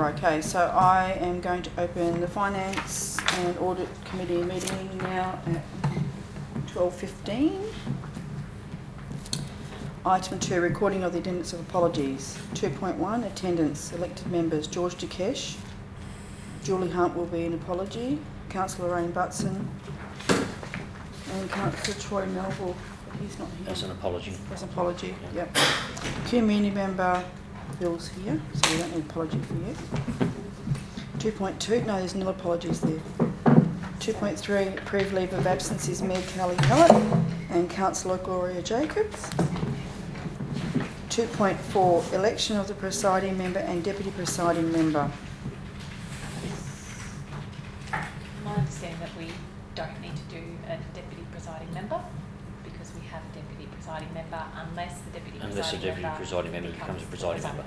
are. Okay, so I am going to open the Finance and Audit Committee meeting now at 12:15. Item 2, recording of the attendance of apologies. 2.1, attendance. Elected members, George Dukesh. Julie Hunt will be an apology. Councillor Lorraine Butson. And Councillor Troy Melville, but he's not here. As an apology. As an apology, yep. Community member Bill's here, so we don't need an apology for you. 2.2, no, there's no apologies there. 2.3, approved leave of absence is Meg Kelly-Hallett and Councillor Gloria Jacobs. 2.4, election of the presiding member and deputy presiding member. My understanding that we don't need to do a deputy presiding member because we have a deputy presiding member unless the deputy presiding member becomes a presiding member.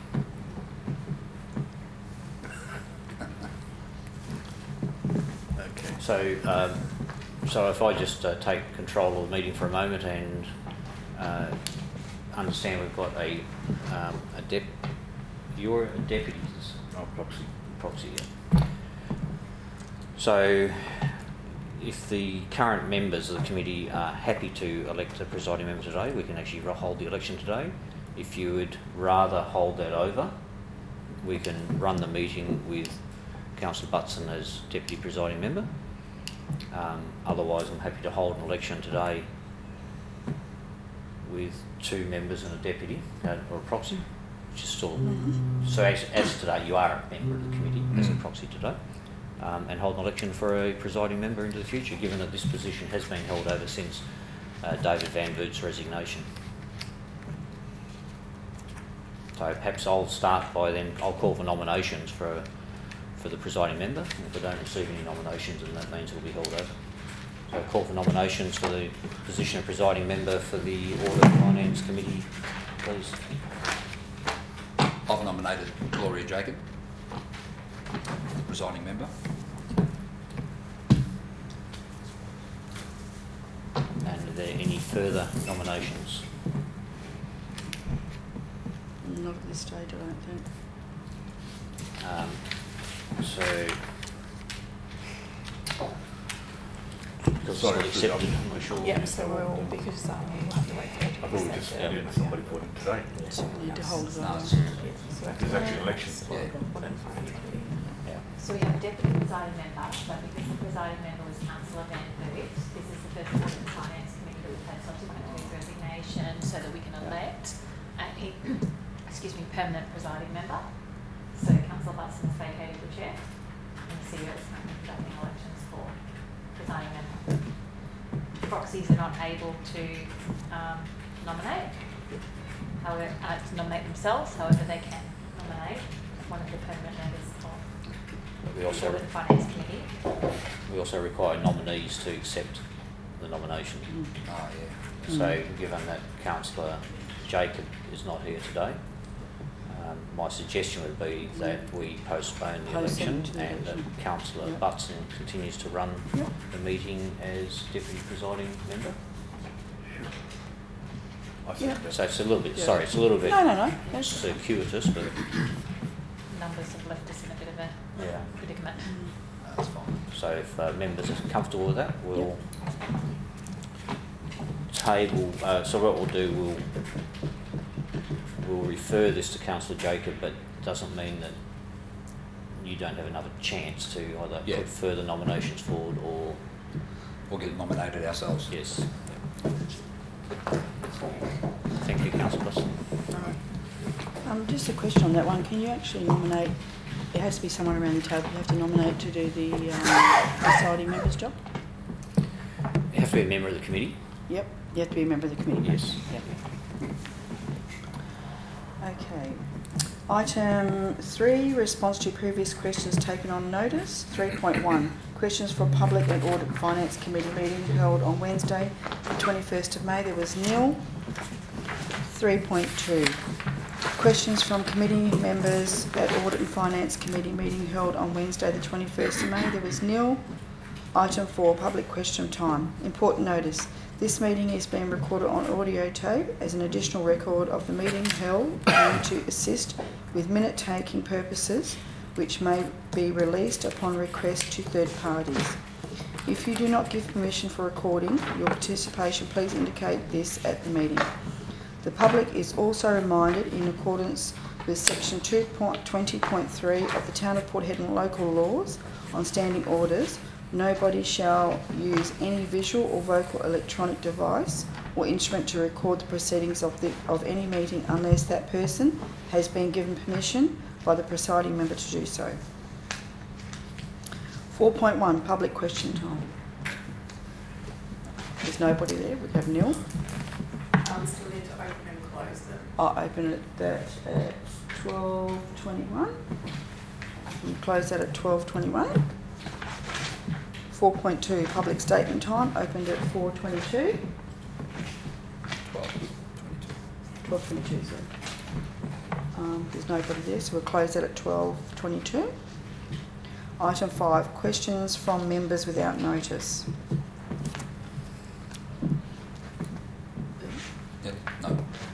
Okay. So if I just take control of the meeting for a moment and understand we've got you're a deputy. Oh, Proxy, yeah. So if the current members of the committee are happy to elect a presiding member today, we can actually hold the election today. If you would rather hold that over, we can run the meeting with Councillor Butson as deputy presiding member. Otherwise, I'm happy to hold an election today with 2 members and a deputy or a proxy, which is still... So as today, you are a member of the committee as a proxy today. And hold an election for a presiding member into the future, given that this position has been held over since David Van Voot's resignation. So perhaps I'll start by then, I'll call for nominations for the presiding member. If I don't receive any nominations, then that means it will be held over. So I'll call for nominations for the position of presiding member for the Audit and Finance Committee, please. I've nominated Gloria Jacob, presiding member. And are there any further nominations? Not at this stage, I don't think. Sorry, accepted, I'm sure. Yep, so we'll, because we'll have to wait for it to I thought we just accepted. had somebody put in today. So we need to hold it No, on. it's- There's actually elections. Yeah. Yeah. So we have a deputy presiding member, but because the presiding member was Councillor Van Voot, this is the first Audit and Finance Committee that we've had subsequent to his resignation, so that we can elect a permanent presiding member. So Councillor Butson has vacated the chair, and the CEO is currently conducting elections for presiding member. Proxies are not able to nominate, however, to nominate themselves. However, they can nominate one of the permanent members of We the also, Audit and Finance Committee. we also require nominees to accept the nomination. Oh, yeah. So given that Councillor Jacob is not here today, my suggestion would be that we postpone the election and that Councillor Butson continues to run the meeting as deputy presiding member. I think that. So it's a little bit, sorry, it's a little bit No. That's circuitous, but Numbers have left us in a bit of a yeah. predicament. That's fine. So if members are comfortable with that, we'll table. So what we'll do, we'll refer this to Councillor Jacob, but it doesn't mean that you don't have another chance to either put further nominations forward or We'll get nominated ourselves. yes. Thank you, Councillor Butson. just a question on that one. Can you actually nominate? It has to be someone around the table. You have to nominate to do the presiding member's job. You have to be a member of the committee. Yep, you have to be a member of the committee. Yes. Yep. Okay. Item 3, response to previous questions taken on notice. 3.1, questions for Public and Audit and Finance Committee meeting held on Wednesday, the 21st of May. There was nil. 3.2, questions from committee members at Audit and Finance Committee meeting held on Wednesday, the 21st of May. There was nil. Item 4, public question time. Important notice. This meeting is being recorded on audio tape as an additional record of the meeting held and to assist with minute-taking purposes, which may be released upon request to third parties. If you do not give permission for recording your participation, please indicate this at the meeting. The public is also reminded, in accordance with section 2.20.3 of the Town of Port Hedland local laws on standing orders, nobody shall use any visual or vocal electronic device or instrument to record the proceedings of any meeting unless that person has been given permission by the presiding member to do so. 4.1, public question time. There's nobody there. We have Neil. Still need to open and close them. I'll open it at 12:21 and close that at 12:21. 4.2, public statement time, opened at 4:22. 12:22, sorry. There's nobody there, so we'll close that at 12:22. Item 5, questions from members without notice. Yeah, no.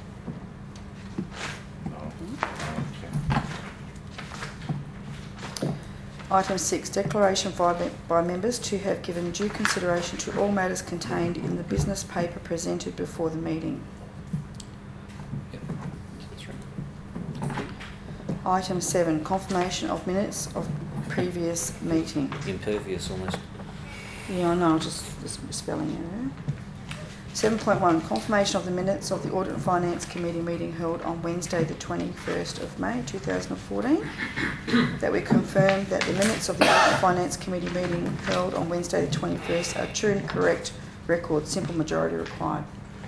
Item 6, declaration by members to have given due consideration to all matters contained in the business paper presented before the meeting. Yep. That's right. Item 7, confirmation of minutes of previous meeting. Impervious almost. Yeah, I know, just spelling error. 7.1, confirmation of the minutes of the Audit and Finance Committee meeting held on Wednesday the 21st of May 2014. That we confirm that the minutes of the Audit and Finance Committee meeting held on Wednesday the 21st are true and correct record, simple majority required.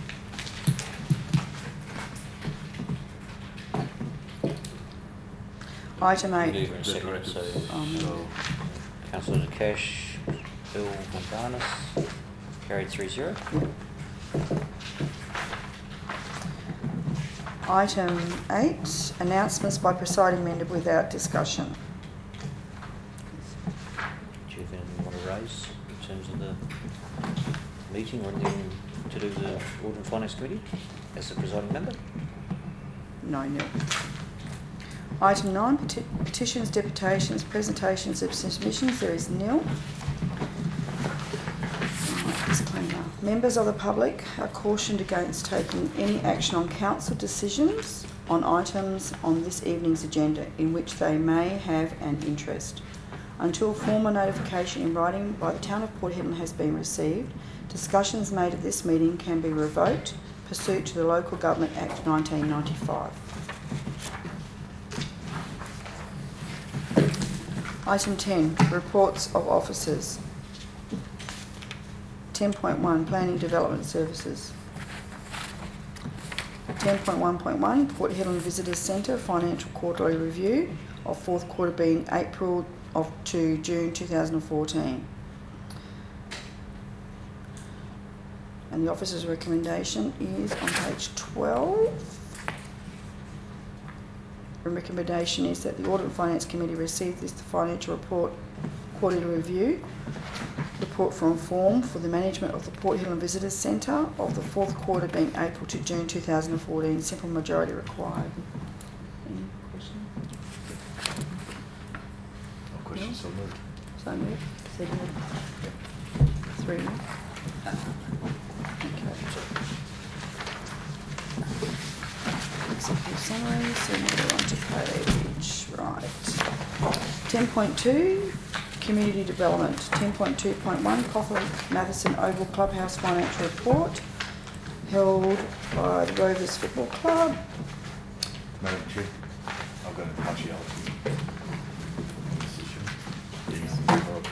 Item 8. Mover and second, so Councillor Nakash, Bill Mondanis, carried 3-0. Item 8, announcements by presiding member without discussion. Do you have anything you want to raise in terms of the meeting or anything to do with the Audit and Finance Committee as the presiding member? No, no. Item 9, petitions, deputations, presentations of submissions. There is nil. Disclaimer. Members of the public are cautioned against taking any action on council decisions on items on this evening's agenda in which they may have an interest. Until formal notification in writing by the Town of Port Hedland has been received, discussions made at this meeting can be revoked pursuant to the Local Government Act 1995. Item 10, reports of officers. 10.1, Planning Development Services. 10.1.1, Port Hedland Visitors Centre Financial Quarterly Review of fourth quarter being April to June 2014. And the officer's recommendation is on page 12. The recommendation is that the Audit and Finance Committee receive this financial report, quarterly review, report from form for the management of the Port Hedland Visitors Centre of the fourth quarter being April to June 2014, simple majority required. Any questions? No questions, so moved. So moved. Seconded. 3 moved. Okay. Executive summary, so now we're on to page, right. 10.2, community development. 10.2.1, Coffee Matheson Oval Clubhouse financial report held by the Rovers Football Club. Madam Chair, I've got a partiality decision.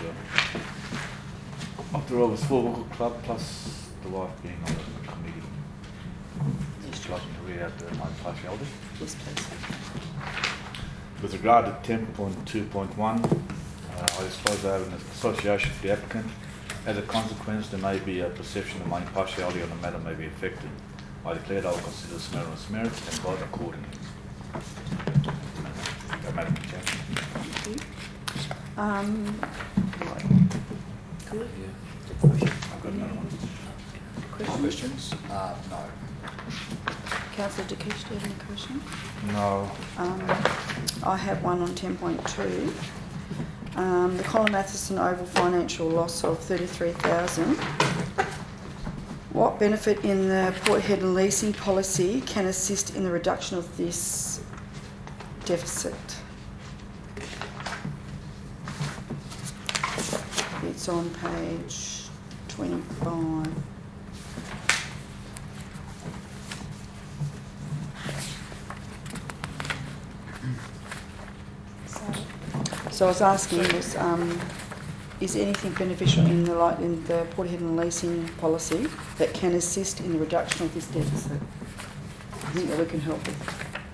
Of the Rovers Football Club plus the wife being on the committee. Just like to read out my partiality. Yes, please. With regard to 10.2.1, I disclose that I have an association with the applicant. As a consequence, there may be a perception that my impartiality on the matter may be affected. I declare that I will consider this matter on its merits and vote accordingly. Madam Chair. Thank you. Right. Good. Yeah. I've got another one. questions? Questions? No. Councillor Dikish, do you have any questions? No. I have one on 10.2. The Colin Matheson Oval financial loss of 33,000. What benefit in the Port Hedland leasing policy can assist in the reduction of this deficit? It's on page 25. So I was asking, is anything beneficial in the Port Hedland leasing policy that can assist in the reduction of this deficit? I think that we can help with.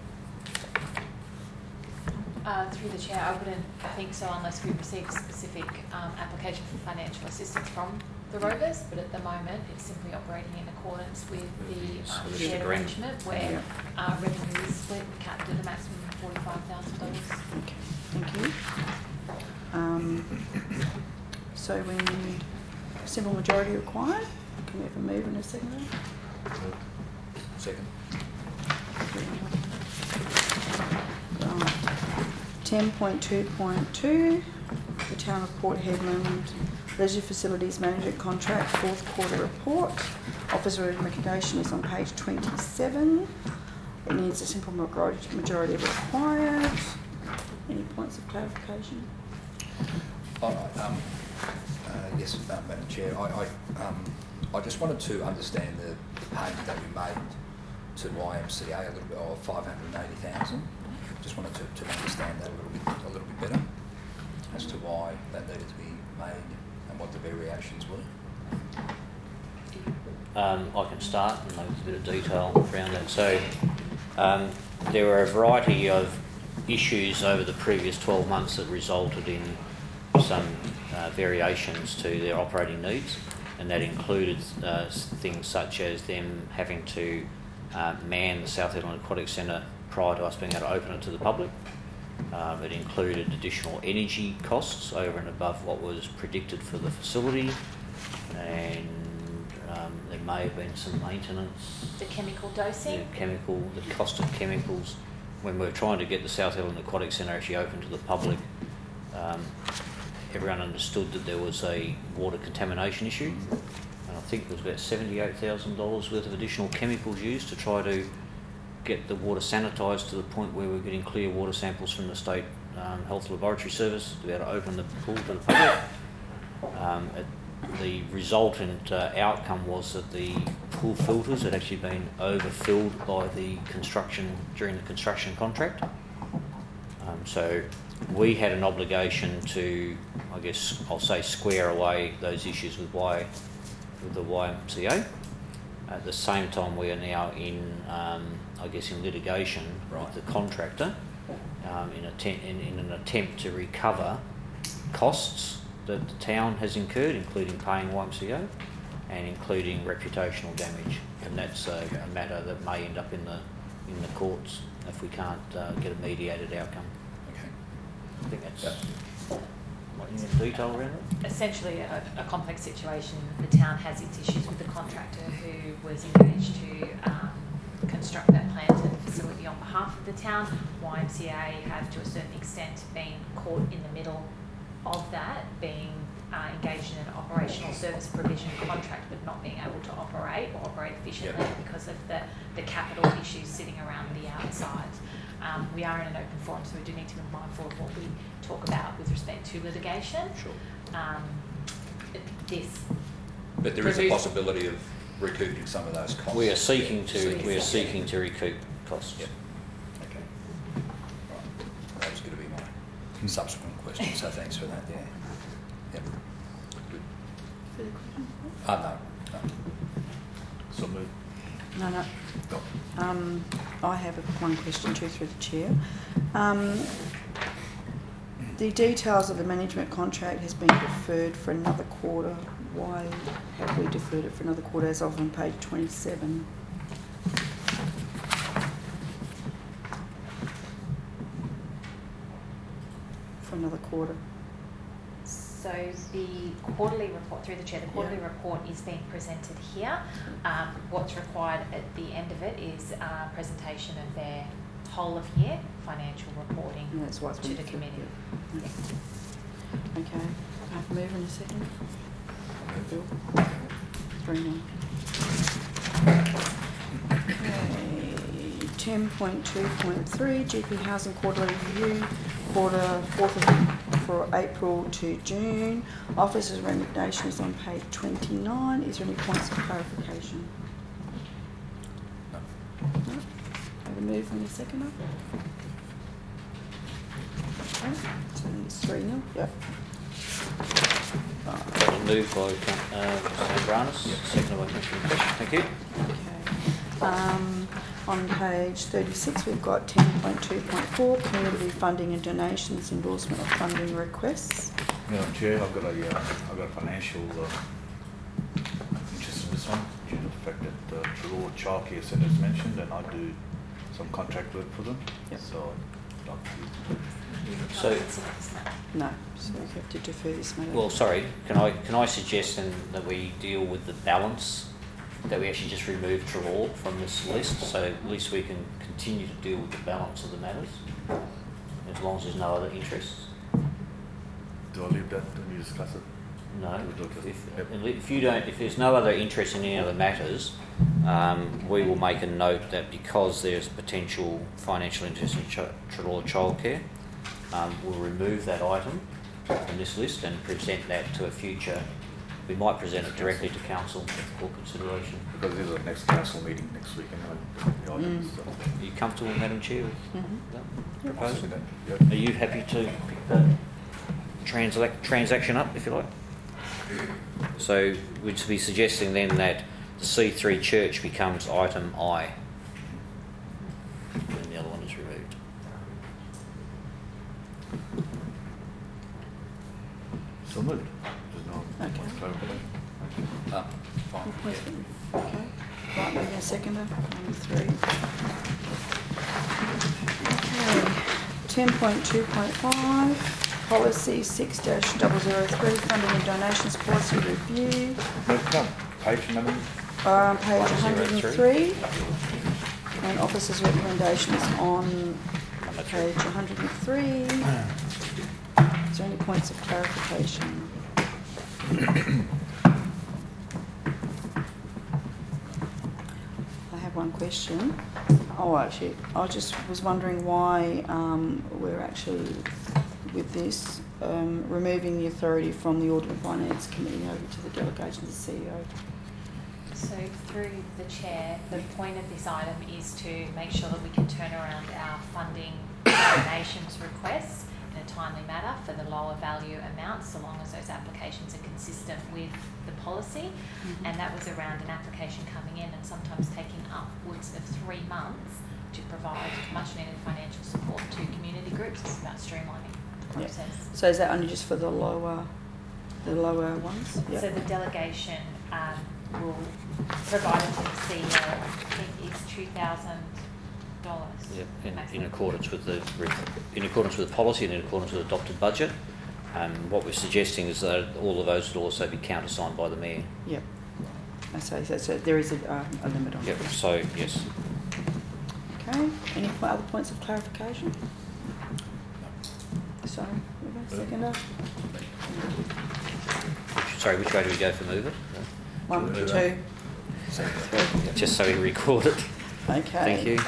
Through the chair, I wouldn't think so unless we receive a specific application for financial assistance from the Rovers, but at the moment it's simply operating in accordance with the shared arrangement where revenue is split, capped at a maximum of $45,000. Okay, thank you. So we need a simple majority required. Can we have a move and a second? Second. 10.2.2, the Town of Port Hedland Leisure Facilities Management Contract, fourth quarter report. Officer recommendation is on page 27. It needs a simple majority required. Any points of clarification? All right. Yes, Madam Chair. I just wanted to understand the payment that we made to YMCA a little bit of 580,000. Just wanted to understand that a little bit better as to why that needed to be made and what the variations were. I can start and make a bit of detail around that. So there were a variety of issues over the previous 12 months that resulted in some variations to their operating needs, and that included things such as them having to man the South Hedland Aquatic Centre prior to us being able to open it to the public. It included additional energy costs over and above what was predicted for the facility, and there may have been some maintenance. The chemical dosing? The cost of chemicals. When we were trying to get the South Hedland Aquatic Centre actually open to the public, everyone understood that there was a water contamination issue, and I think there was about $78,000 worth of additional chemicals used to try to get the water sanitised to the point where we're getting clear water samples from the State Health Laboratory Service to be able to open the pool to the public. The resultant outcome was that the pool filters had actually been overfilled by the construction during the construction contract. So we had an obligation to, I guess I'll say, square away those issues with the YMCA. At the same time, we are now in, I guess, in litigation with the contractor in an attempt to recover costs that the town has incurred, including paying YMCA and including reputational damage. And that's a matter that may end up in the courts if we can't get a mediated outcome. Okay. I think that's any detail around it. Essentially a complex situation. The town has its issues with the contractor who was engaged to construct that plant and facility on behalf of the town. YMCA have to a certain extent been caught in the middle of that, being engaged in an operational service provision contract but not being able to operate efficiently because of the capital issues sitting around the outside. We are in an open forum, so we do need to be mindful of what we talk about with respect to litigation. Sure. But there is a possibility of recouping some of those costs. We are seeking to recoup costs. Yep. Okay. Right. That was going to be my subsequent question, so thanks for that. Yeah. Yep. Good. Further questions? No. So move. No. I have one question too through the chair. The details of the management contract has been deferred for another quarter. Why have we deferred it for another quarter as of on page 27? For another quarter. So the quarterly report, through the chair, the quarterly report is being presented here. What's required at the end of it is a presentation of their whole of year financial reporting And that's what's to been the committee. Okay, I have to move in a second. Bill? 3-0. Okay, 10.2.3 GP Housing Quarterly Review, quarter 4th for April to June. Officers' recommendation is on page 29. Is there any points of clarification? No. No? Have a move in a second. Okay, so it's 3-0. Yep. Right. Moved by Councillor Branis, seconded by Councillor McQuestion. Thank you. Okay. On page 36, we've got 10.2.4, community funding and donations, endorsement of funding requests. Madam Chair, I've got a financial interest in this one due to the fact that Trelaw Childcare Centre is mentioned, and I do some contract work for them. Yep. So, I'd like to So, No, so we have to defer this matter. well, sorry, can I suggest then that we deal with the balance, that we actually just remove Trelaw from this list, so at least we can continue to deal with the balance of the matters, as long as there's no other interests. do I leave that when you discuss it? No, We'll look at- if there's no other interest in any other matters, we will make a note that because there's potential financial interest in Trelaw Childcare, we'll remove that item from this list and present that to a future. We might present it directly to council for consideration. Because this is the next council meeting next week anyway. The items, so- Are you comfortable, Madam Chair, with Mhm. that I'll see proposal? that. Yep. Are you happy to pick the transaction up, if you like? So we'd be suggesting then that the C3 church becomes item I, and the other one is removed. So moved. There's no Okay. clarification. Fine. Yeah. Okay. Right, moving a seconder. Number 3. Okay. 10.2.5. Policy 6-003, funding and donations policy review. No, page, Madam. Page 103. 103. And officers' recommendations on Number 3. page 103. Is there any points of clarification? I have one question. Oh, actually, I just was wondering why we're actually, with this, removing the authority from the Audit and Finance Committee over to the delegation of the CEO. So through the chair, the point of this item is to make sure that we can turn around our funding donations requests in a timely manner for the lower value amounts, so long as those applications are consistent with the policy. Mhm. And that was around an application coming in and sometimes taking upwards of 3 months to provide much needed financial support to community groups. It's about streamlining the Yeah. process. So is that only just for the lower ones? So the delegation will provide it to the CEO, I think it's $2,000. Yep, in maximum. accordance with the policy and in accordance with the adopted budget. What we're suggesting is that all of those would also be countersigned by the mayor. Yep. I say so there is a limit on Yep. it. So yes. Okay. Any other points of clarification? Sorry, seconder. Sorry, which way do we go for move it? 1, Move 2, Second. 3. Just so we record it. Okay. Thank you.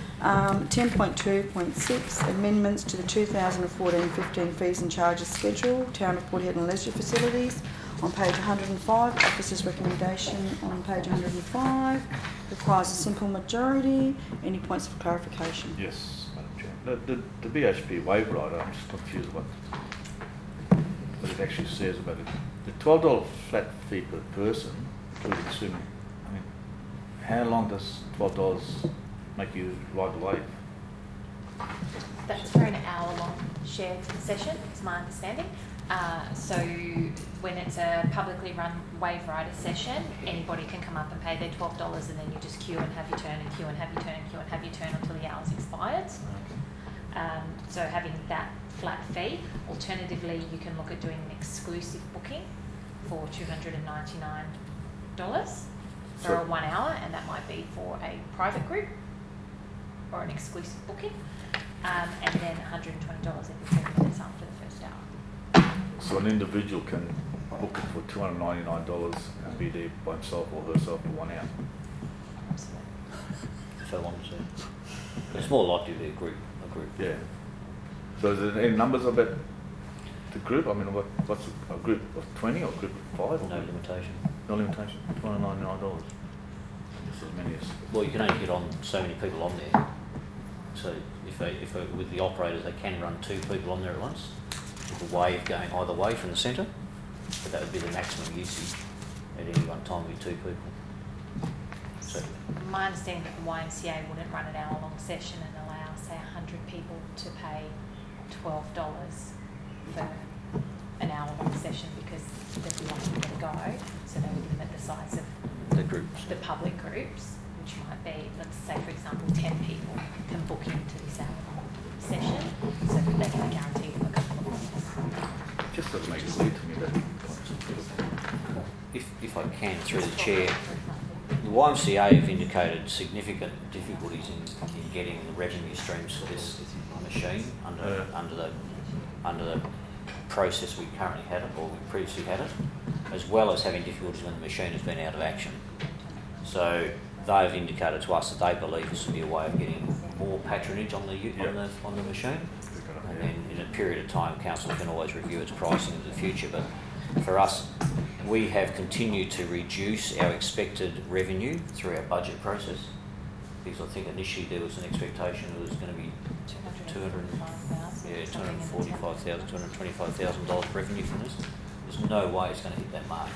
10.2.6, amendments to the 2014-15 fees and charges schedule, Town of Port Hedland Leisure Facilities, on page 105, officers' recommendation on page 105, requires a simple majority. Any points of clarification? Yes, Madam Chair. The BHP waiver rider, I'm just confused what it actually says about it. The $12 flat fee per person, including swimming. I mean, how long does $12 make you ride the wave? That's for an hour-long shared session, is my understanding. So when it's a publicly run wave rider session, anybody can come up and pay their $12 and then you just queue and have your turn and queue and have your turn and queue and have your turn until the hour's expired. So having that flat fee. Alternatively, you can look at doing an exclusive booking for $299 for a 1 hour, and that might be for a private group or an exclusive booking, and then $120 every 7 minutes after the first hour. So an individual can book it for $299 and be there by himself or herself for 1 hour. Absolutely. If I wanted to. It's more likely to be a group. Yeah. So is there any numbers about the group? I mean, what's a group of 20 or a group of 5? Or No limitation. No limitation. $299. Just as many as. Well, you can only get on so many people on there. So if with the operators, they can run 2 people on there at once, with a wave going either way from the centre. But that would be the maximum usage at any one time, would be 2 people. So My understanding that the YMCA wouldn't run an hour-long session and allow, say, 100 people to pay $12 for an hour-long session because there'd be lots going to go. So they would limit the size of the groups. the public groups, which might be, let's say, for example, 10 people can book into this hour-long session so that they can guarantee them a couple of minutes. Just doesn't make it clear to me that. If I can, through the chair, the YMCA have indicated significant difficulties in getting the revenue streams for this machine under the process we currently had it, or we previously had it, as well as having difficulties when the machine has been out of action. So they've indicated to us that they believe this will be a way of getting more patronage on the machine. And then in a period of time, council can always review its pricing in the future. But for us, we have continued to reduce our expected revenue through our budget process, because I think initially there was an expectation it was going to be $225,000 revenue from this. There's no way it's going to hit that mark.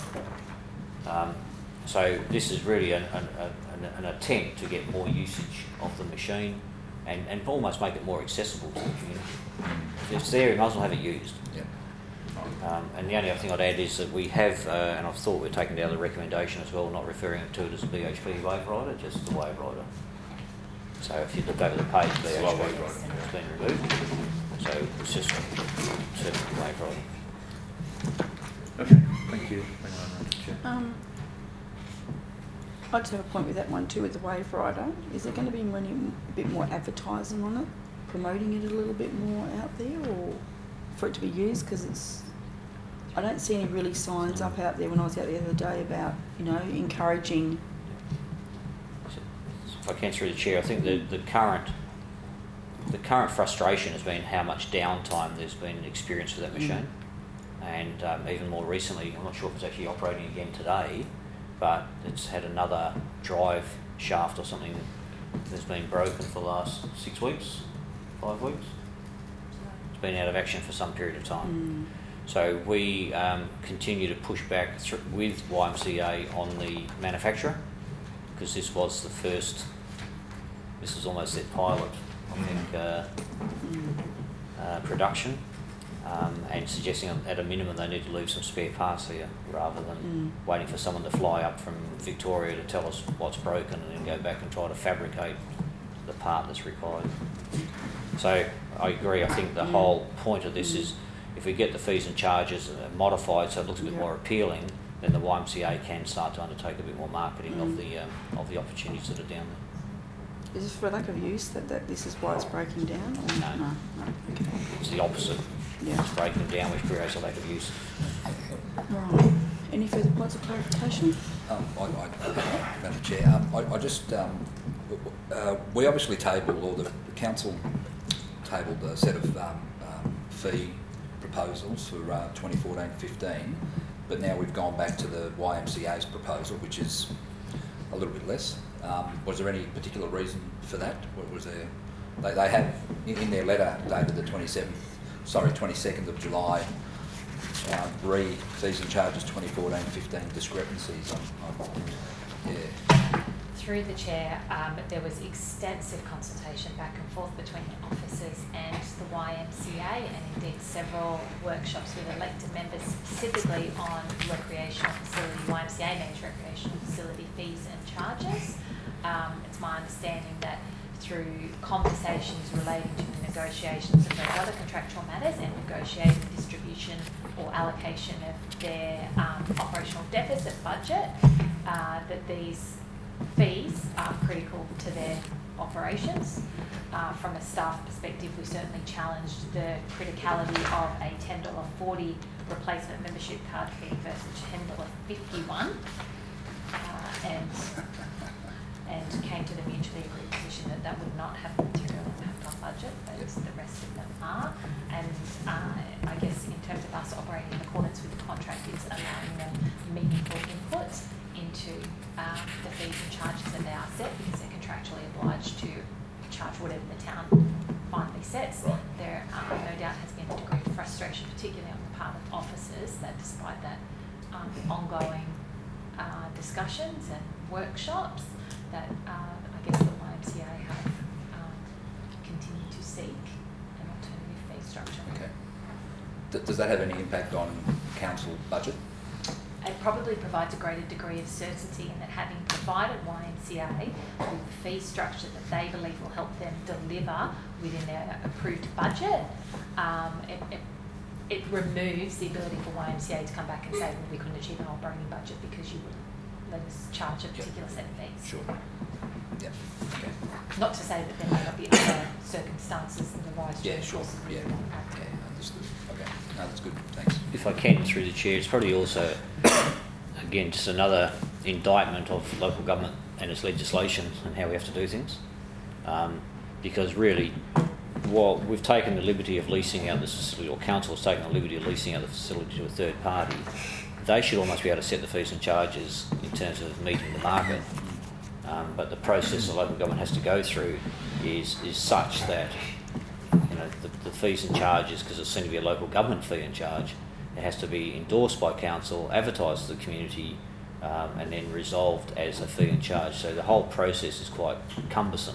So this is really an attempt to get more usage of the machine and almost make it more accessible to the community. If it's there, you might as well have it used. Yeah. And the only other thing I'd add is that we have, and I've thought we're taking down the recommendation as well, not referring to it as a BHP wave rider, just the wave rider. So if you look over the page, BHP has been removed. So it's just certain wave rider. Okay, thank you. Thank you very much, Chair. I'd just have a point with that one too, with the Wave Rider. Is there going to be a bit more advertising on it, promoting it a little bit more out there, or for it to be used? Because I don't see any really signs up out there when I was out the other day about, encouraging. If I can, through the chair, I think the current frustration has been how much downtime there's been experienced with that machine. And even more recently, I'm not sure if it's actually operating again today, but it's had another drive shaft or something that's been broken for the last 6 weeks, 5 weeks. It's been out of action for some period of time. So we continue to push back with YMCA on the manufacturer, because this was the first, this is almost their pilot, I think, production. And suggesting at a minimum they need to leave some spare parts here rather than waiting for someone to fly up from Victoria to tell us what's broken and then go back and try to fabricate the part that's required. So I agree. I think the whole point of this is if we get the fees and charges modified so it looks a bit more appealing, then the YMCA can start to undertake a bit more marketing of the opportunities that are down there. Is it for lack of use that this is why it's breaking down? Or? No. Okay. It's the opposite. Yeah. It's breaking down, which creates a lack of use. Right. Any further points of clarification? Madam Chair, I just we obviously tabled, or the council tabled a set of fee proposals for 2014-15, but now we've gone back to the YMCA's proposal, which is a little bit less. Was there any particular reason for that? What was there? They have in their letter dated the 22nd of July, fees and charges 2014-15 discrepancies. Through the chair, there was extensive consultation back and forth between the officers and the YMCA, and indeed several workshops with elected members specifically on recreational facility, YMCA managed recreational facility fees and charges. It's my understanding that through conversations relating to negotiations of those other contractual matters and negotiate the distribution or allocation of their operational deficit budget, that these fees are critical to their operations. From a staff perspective, we certainly challenged the criticality of a $10.40 replacement membership card fee versus $10.51, and came to the mutually agreed position that that would not have a material impact on budget, as the rest of them are. And I guess in terms of us operating in accordance with the contract, it's allowing them meaningful input into the fees and charges that they are set, because they're contractually obliged to charge whatever the town finally sets. Right. There no doubt has been a degree of frustration, particularly on the part of officers, that despite that ongoing discussions and workshops, that I guess the YMCA have continued to seek an alternative fee structure. Okay. Does that have any impact on council budget? It probably provides a greater degree of certainty in that, having provided YMCA with the fee structure that they believe will help them deliver within their approved budget, it removes the ability for YMCA to come back and say, well, we couldn't achieve our operating budget because you wouldn't let us charge a particular set of fees. Sure. Yeah. Okay. Not to say that there may not be other circumstances that arise during the Sure. course of the Yeah. year. Yeah. Understood. Okay. No, that's good. Thanks. If I can, through the chair, it's probably also, again, just another indictment of local government and its legislation and how we have to do things. Because really, while we've taken the liberty of leasing out this facility, or council has taken the liberty of leasing out the facility to a third party, they should almost be able to set the fees and charges in terms of meeting the market. But the process the local government has to go through is such that, you know, the fees and charges, because it's seen to be a local government fee and charge, it has to be endorsed by council, advertised to the community, and then resolved as a fee and charge. So the whole process is quite cumbersome.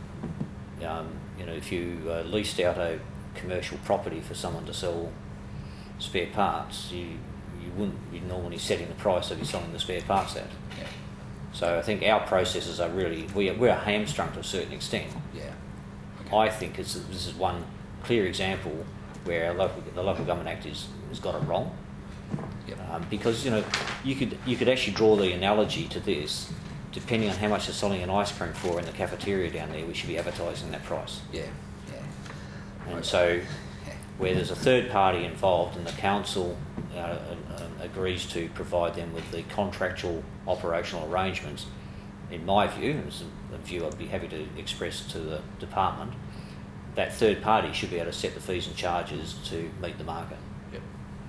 You know, if you leased out a commercial property for someone to sell spare parts, you wouldn't be normally setting the price of you selling the spare parts at. Yeah. So I think our processes are really, we're hamstrung to a certain extent. Yeah. I think this is one clear example where the Local Government Act has got it wrong. Yep. Because, you know, you could actually draw the analogy to this. Depending on how much they're selling an ice cream for in the cafeteria down there, we should be advertising that price. Yeah. Yeah. And Okay. so, where there's a third party involved and the council agrees to provide them with the contractual operational arrangements, in my view, and it's a view I'd be happy to express to the department, that third party should be able to set the fees and charges to meet the market. Yep.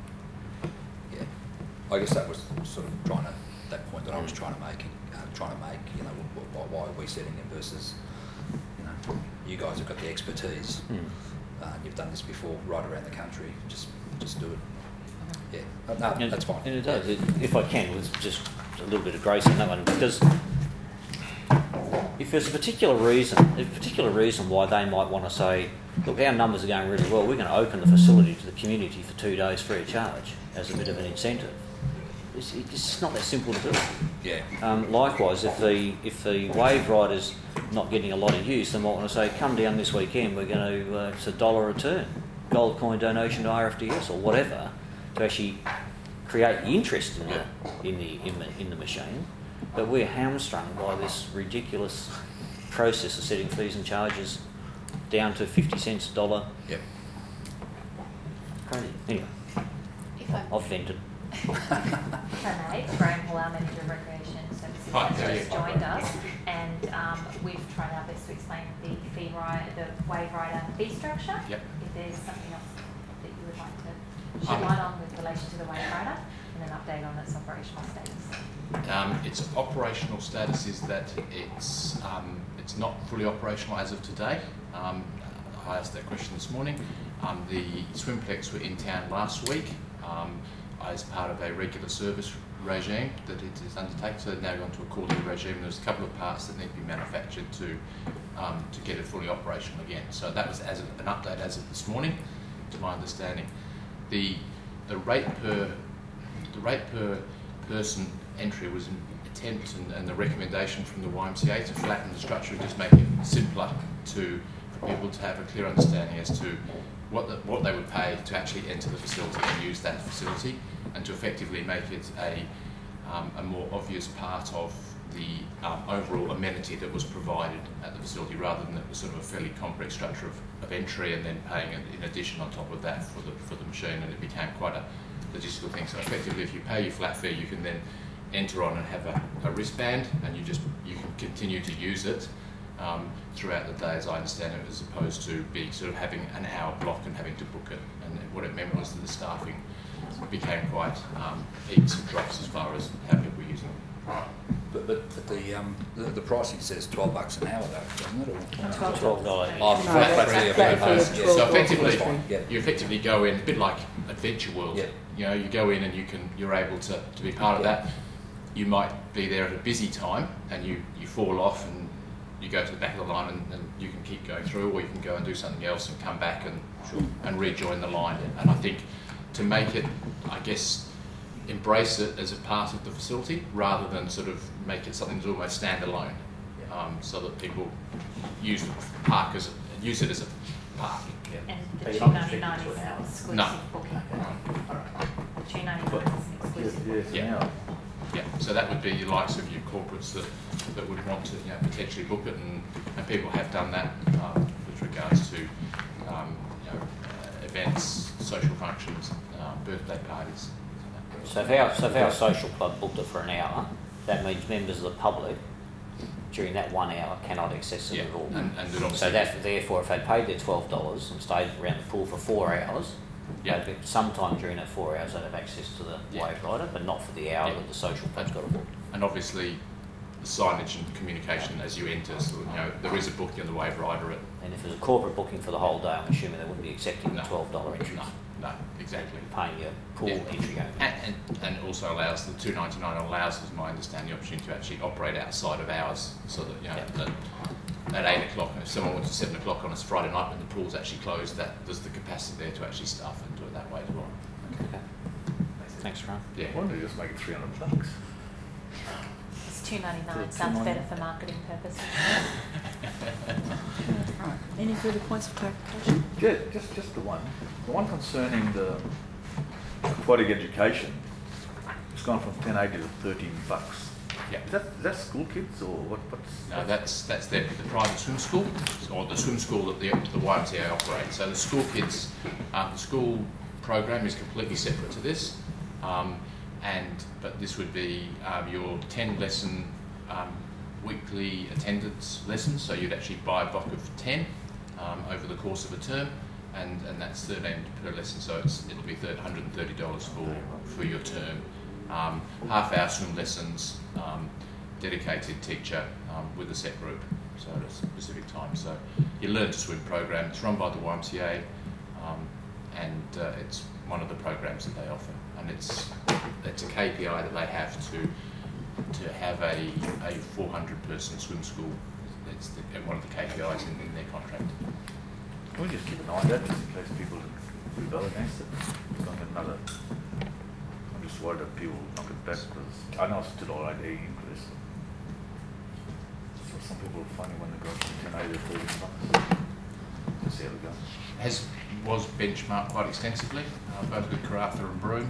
Yeah. I guess that was sort of that point that I was trying to make. You know, why are we setting them versus, you know, you guys have got the expertise. You've done this before right around the country. Just do it. Yeah. No, And, that's fine. And it does. If I can, with just a little bit of grace on that one, because if there's a particular reason why they might want to say, look, our numbers are going really well, we're going to open the facility to the community for 2 days free of charge as a bit of an incentive. It's just not that simple to do. Yeah. Likewise, if the wave rider's not getting a lot of use, they might want to say, come down this weekend, we're going to, it's $1 a turn, gold coin donation to RFDS or whatever, to actually create the interest in the machine. But we're hamstrung by this ridiculous process of setting fees and charges down to 50 cents a dollar. Yep. Crazy. Anyway, If I've vented. I may, Graham Hall, our Manager of Recreation Services, Hi, has how are just you? joined us, and we've tried our best to explain the wave rider fee structure. Yep. If there's something else that you would like to shed light on with relation to the wave rider, and an update on its operational status. Its operational status is that it's not fully operational as of today. I asked that question this morning. The Swimplex were in town last week as part of a regular service regime that it is undertaken. So they've now gone to a quarterly regime. There's a couple of parts that need to be manufactured to get it fully operational again. So that was as of an update as of this morning, to my understanding. The rate per person entry was an attempt and the recommendation from the YMCA to flatten the structure and just make it simpler for people to have a clear understanding as to what they would pay to actually enter the facility and use that facility, and to effectively make it a more obvious part of the overall amenity that was provided at the facility, rather than it was sort of a fairly complex structure of entry and then paying in addition on top of that for the machine, and it became quite a logistical thing. So effectively, if you pay your flat fee, you can then enter on and have a wristband, and you can continue to use it throughout the day, as I understand it, as opposed to being sort of having an hour block and having to book it. And what it meant was that the staffing became quite peaks and drops as far as how people were using it. But the pricing says $12 an hour though, doesn't it? Or $12. Oh, No, flat fee of flat fee $12. is Yeah, So $12. effectively, That's fine, yeah. you effectively go in a bit like Adventure World. Yeah. You know, you go in and you're able to be part of Yeah. that. You might be there at a busy time and you fall off and you go to the back of the line and you can keep going through, or you can go and do something else and come back and rejoin the line. And I think to make it, I guess, embrace it as a part of the facility rather than sort of make it something that's almost standalone, so that people use it as a park. And the But you're not $2.99 restricted to is an hour. an exclusive No. booking. Alright. The $2.99 is an exclusive booking. Yeah. Yeah, so that would be your likes of your corporates that would want to potentially book it, and people have done that with regards to events, social functions, birthday parties. So if our social club booked it for an hour, that means members of the public during that 1 hour cannot access it Yeah, at all. and then obviously, So therefore, if they paid their $12 and stayed around the pool for 4 hours, Yeah. sometime during that 4 hours they'd have access to the Yeah. wave rider, but not for the hour Yeah. that the social club's got to book. and obviously the signage and communication as you enter. So there is a booking on the wave rider at And if there's a corporate booking for the whole day, I'm assuming they wouldn't be accepting the No. $12 entries. no, exactly. Paying your pool Yeah. entry only. And also allows the $2.99 allows, as my understanding, the opportunity to actually operate outside of hours, so that that at 8 o'clock, if someone wants to 7 o'clock on a Friday night when the pool's actually closed, that there's the capacity there to actually staff and do it that way as well. Okay. Thanks, Ron. Yeah. Why don't you just make it $300? It's $2.99, sounds better for marketing purposes. Right. Any further points of clarification? Just the one. The one concerning the aquatic education. It's gone from $10.80 to $13. Yeah. Is that school kids or what's? No, that's the private swim school, or the swim school that the YMCA operates. So the school kids, the school program is completely separate to this, but this would be your 10-lesson weekly attendance lessons. So you'd actually buy a block of 10 over the course of a term, and that's $13 per lesson. So it'll be $130 for your term. Half-hour swim lessons, dedicated teacher with a set group, so at a specific time. So you learn to swim program. It's run by the YMCA, and it's one of the programs that they offer. And it's a KPI that they have to have a 400-person swim school. It's one of the KPIs in their contract. Can we just keep an eye on that just in case people rebel against it? Don't get another. I'm just worried that people knock it back because I know it's still all right, increase. So some people are funny when they go from $10.80 to $13. Let's see how it goes. Was benchmarked quite extensively, both with Karratha and Broome,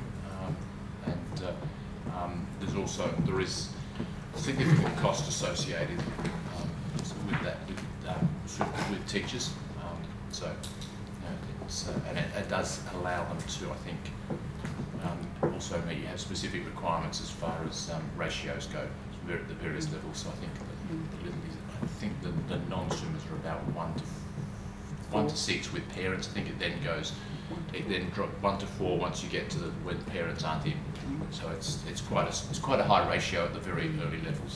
and there is significant cost associated with that with teachers. It does allow them to, I think, also you have specific requirements as far as ratios go at the various levels. So I think the non-swimmers are about 1 to 6 with parents. I think it then drops 1 to 4 once you get to when parents aren't in. So it's quite a high ratio at the very early levels.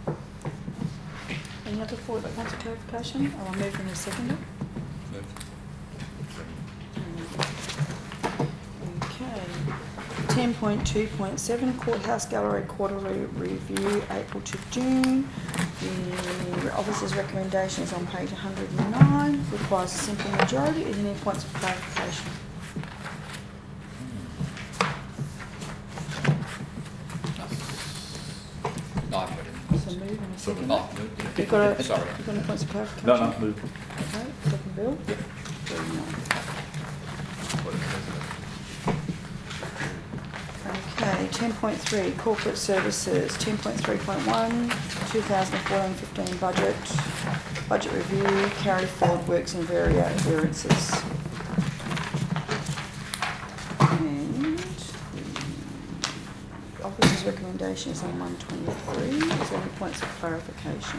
Any other points of clarification? I'll move in a second. Okay. 10.2.7 Courthouse Gallery Quarterly Review, April to June. The officer's recommendation is on page 109. Requires a simple majority. Is there any points of clarification? No, I've got it. So move in a second. Oh, You've got sorry. any points of clarification? No, move. Okay, second Bill? Yep. 3 mil. What it says. Okay, 10.3, corporate services, 10.3.1, 2014-15 budget review, carry forward works and variances. And the officer's recommendation is on 123. Is there any points of clarification?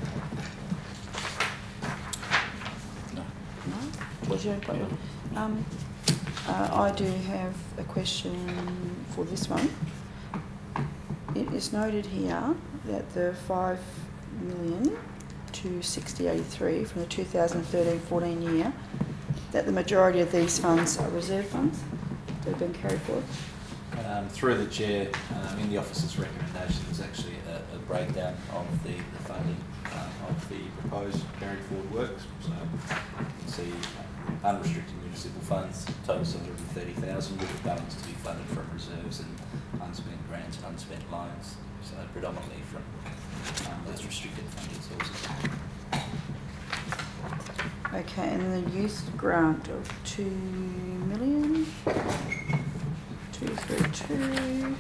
No. No? Was there any point? I do have a question for this one. It is noted here that the 5 million to 6083 from the 2013-14 year, that the majority of these funds are reserve funds that have been carried forward. Through the chair, in the officer's recommendation, there's actually a breakdown of the funding of the proposed carried forward works. So you can see unrestricted municipal funds, total 730,000, with the balance to be funded from reserves and unspent grants and unspent loans. So predominantly from those restricted funding sources. Okay, and the youth grant of 2 million, 232.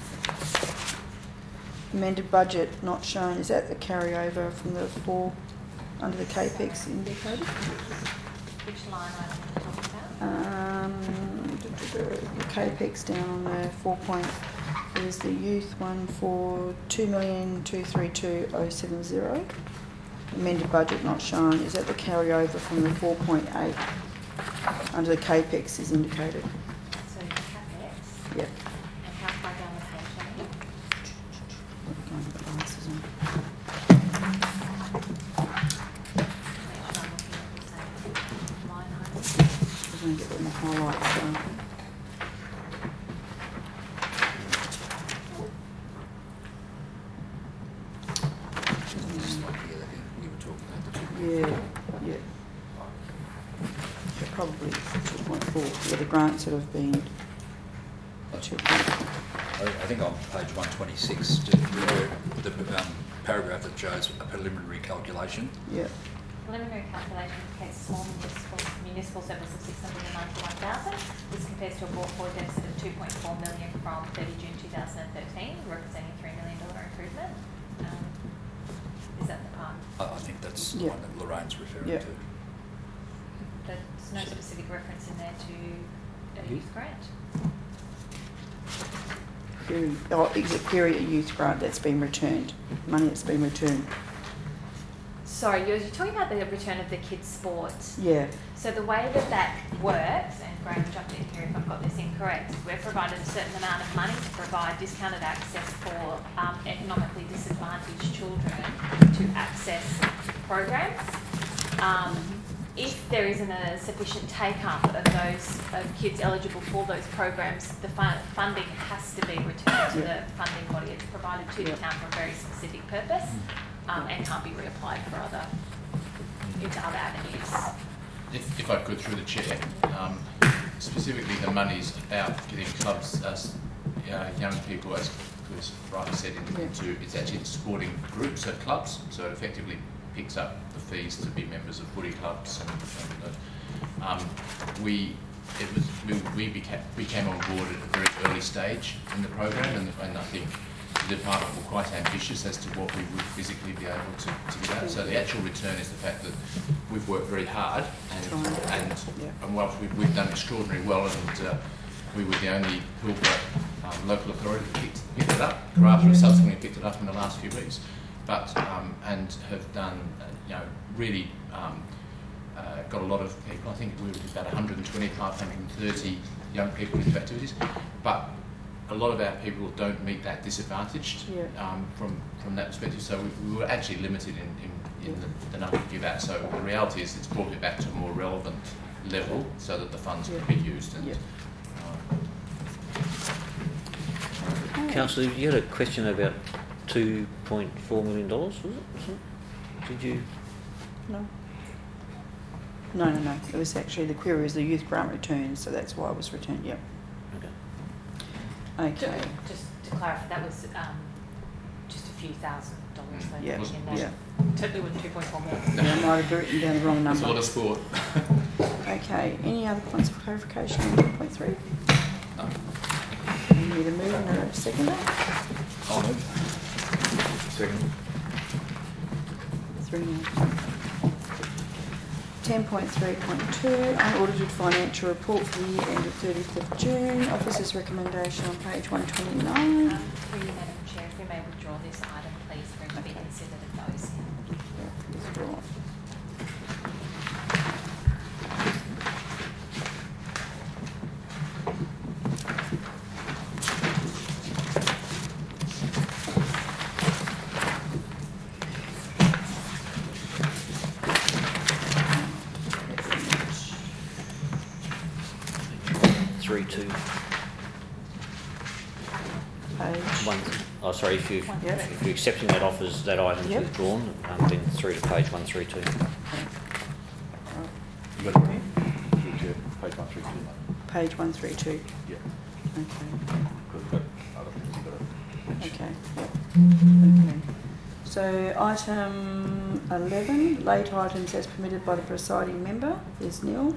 Amended budget not shown. Is that the carryover from the 4 under the CAPEX indicated? Which line item are you talking about? The CAPEX down on the 4 point. There's the youth one for 2,232,070. Amended budget not shown. Is that the carryover from the 4.8 under the CAPEX is indicated? So the CapEx. Yep. And how far down the page are you? Going with glasses on. Make sure I'm looking at the same line item. I'm going to get them highlights. Just like the other thing you were talking about, the 2. Yeah. Yeah, probably 2.4. Yeah, the grants that have been 2.4. I think on page 126, the paragraph that shows a preliminary calculation. Yeah. Preliminary calculation indicates small municipal surplus of 691,000. This compares to a brought forward deficit of 2.4 million from 30 June 2013, representing a $3 million improvement. Is that the part? I think that's the Yeah. one that Lorraine's referring Yeah. to. There's no specific reference in there to a youth grant. Is it query a youth grant that's been returned? Money that's been returned? Sorry, you're talking about the return of the kids' sport. Yeah. So the way that works, and Graham jump in here if I've got this incorrect, is we're provided a certain amount of money to provide discounted access for economically disadvantaged children to access programs. If there isn't a sufficient take-up of those kids eligible for those programs, the funding has to be returned to the funding body. It's provided to the town for a very specific purpose and can't be reapplied for into other avenues. If I could, through the chair, specifically the money's about getting clubs, young people, as was rightly said, into it's actually the sporting groups at clubs, so it effectively picks up the fees to be members of footy clubs, and we came on board at a very early stage in the program, and I think the department were quite ambitious as to what we would physically be able to get out. So the actual return is the fact that we've worked very hard, and whilst we've done extraordinarily well, and we were the only Pilbara local authority that picked it up. Karratha has subsequently picked it up in the last few weeks, but and have done really got a lot of people. I think we were about 125, 130 young people into activities, but a lot of our people don't meet that disadvantaged from that perspective. So we were actually limited in the number we give out. So the reality is it's brought it back to a more relevant level so that the funds can be used. And, Councillor, you had a question about $2.4 million, was it? Did you? No. No. It was actually the query was the youth grant return, so that's why it was returned. Yep. Okay. Okay. Just to clarify, that was just a few $1,000s though. Yeah, in that. yeah. Totally with 2.4 more. Yeah, I might have written down the wrong It's a lot number. of sport. Okay, any other points of clarification on 2.3? No. You need a move and a seconder? I'll move. Second. 3 now. 10.3.2, unaudited financial report for the year ended 30th of June. Officer's recommendation on page 129. Through you, Madam Chair, if we may withdraw this item, please, for it to be considered at those. Withdraw. Three, two, Page. one. Oh, sorry. If Yep. you're accepting that offers, that item's Yep. withdrawn, then through to page 132. You got it there? Through to page 132. Page 132. Yeah. Okay. Because we've got other things you've got to mention. Okay. Yep. Okay. So item 11, late items as permitted by the presiding member is nil.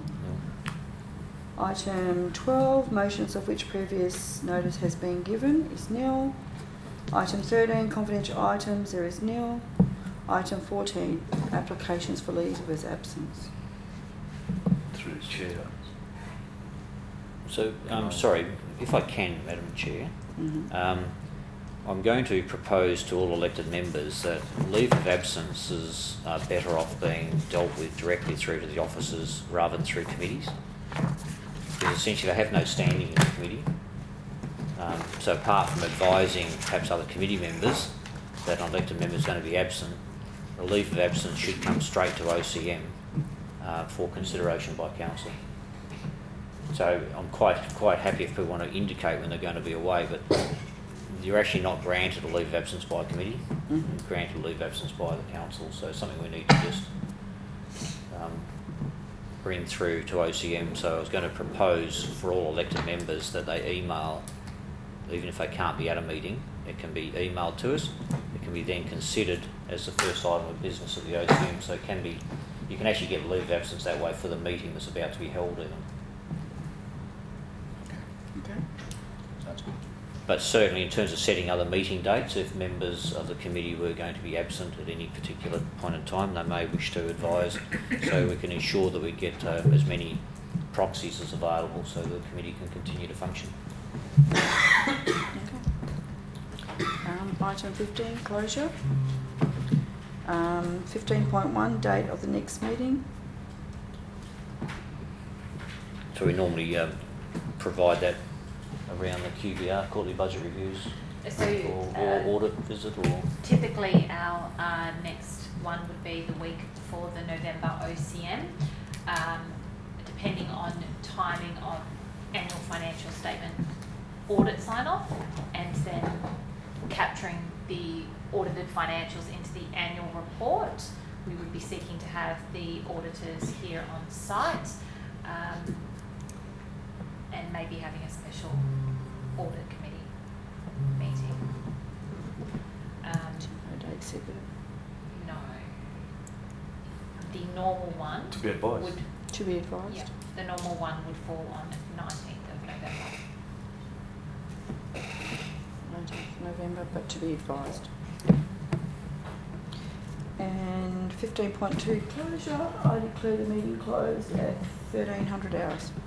Item 12, motions of which previous notice has been given is nil. Item 13, confidential items, there is nil. Item 14, applications for leave of absence. Through the chair. So, sorry, if I can, Madam Chair, Mhm. I'm going to propose to all elected members that leave of absences are better off being dealt with directly through to the officers rather than through committees. Because essentially they have no standing in the committee. So apart from advising perhaps other committee members that an elected member is going to be absent, a leave of absence should come straight to OCM for consideration by council. So I'm quite happy if people want to indicate when they're going to be away, but you're actually not granted a leave of absence by a committee, you're granted a leave of absence by the council, so it's something we need to just bring through to OCM. So I was going to propose for all elected members that they email, even if they can't be at a meeting, it can be emailed to us. It can be then considered as the first item of business of the OCM, so it can be, you can actually get leave of absence that way for the meeting that's about to be held even. Okay. Sounds good. But certainly in terms of setting other meeting dates, if members of the committee were going to be absent at any particular point in time, they may wish to advise, so we can ensure that we get as many proxies as available so the committee can continue to function. Okay. Item 15, closure. 15.1, date of the next meeting. So we normally provide that around the QBR, quarterly budget reviews, So, or audit visit, or... typically our next one would be the week before the November OCM, depending on timing of annual financial statement audit sign-off, and then capturing the audited financials into the annual report. We would be seeking to have the auditors here on site, and maybe having a special audit committee meeting. No date set yet. No. The normal one To be advised. would, To be advised. yeah, the normal one would fall on 19th of November. 19th November, but to be advised. And 15.2, closure. I declare the meeting closed at 1300 hours.